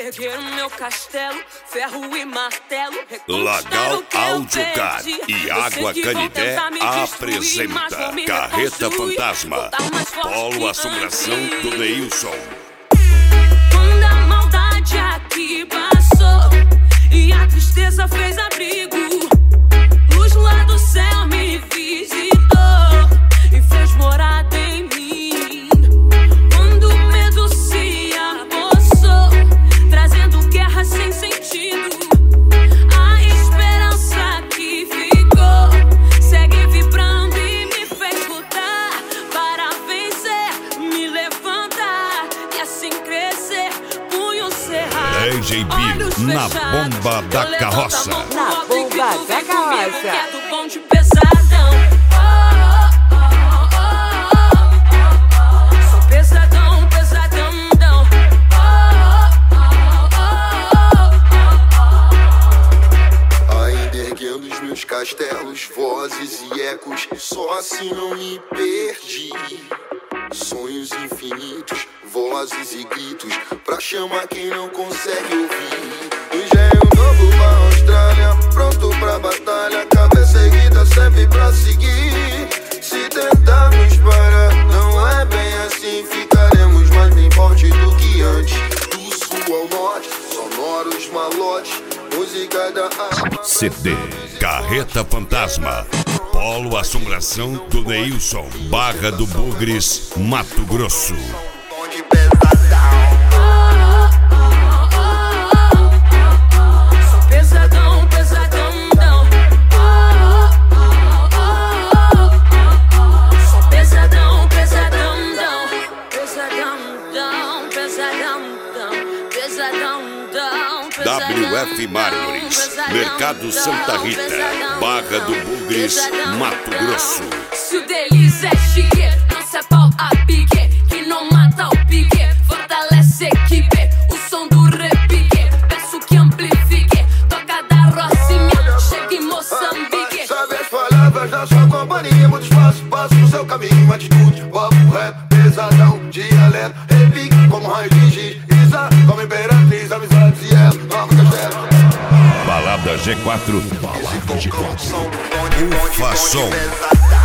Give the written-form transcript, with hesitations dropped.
Erguer o meu castelo, ferro e martelo. Lagal Audiocar e Água Canidé apresenta Carreta Fantasma, Polo Assombração do Neilson. Quando a maldade aqui passou e a tristeza fez abrigo, luz lá do céu me visitou e fez morada em mim. Quando o medo se apossou, trazendo guerra sem sentido, a esperança que ficou segue vibrando e me fez lutar para vencer, me levantar e assim crescer, punho cerrado, DJ Biro na bomba da carroça. Na bomba da carroça. Que é do bonde pesadão. Sou pesadão, pesadão. Ainda erguendo os meus castelos, vozes e ecos, só assim não me perdi. Sonhos infinitos, vozes e gritos, pra chamar quem não consegue ouvir. Engenho novo pra Austrália, pronto pra batalha, cabeça erguida sempre pra seguir. Se tentarmos parar, não é bem assim, ficaremos mais bem forte do que antes. Do sul ao norte, sonoros malotes, música da alma. CD Carreta Fantasma, Polo Assombração do Neilson, Barra do Bugres, Mato Grosso. Bonde pesadão. Sou pesadão, pesadão. Sou pesadão, pesadão. WF Mármores, Mercado Santa Rita, Barra do Bugres, Mato Grosso. Se o deles é chique, não se é pau a pique, que não mata o pique, fortalece equipe, o som do repique, peço que amplifique, toca da Rocinha, chega em Moçambique. Sabe as palavras da sua companhia, muito espaço, passo no seu caminho, atitude, papo, rap, pesadão, dialeto, repique, como raio de giz, Isa, como imperatriz, amizades e ela, novo castelo. Balada G4, Balada G4, Ufa Som.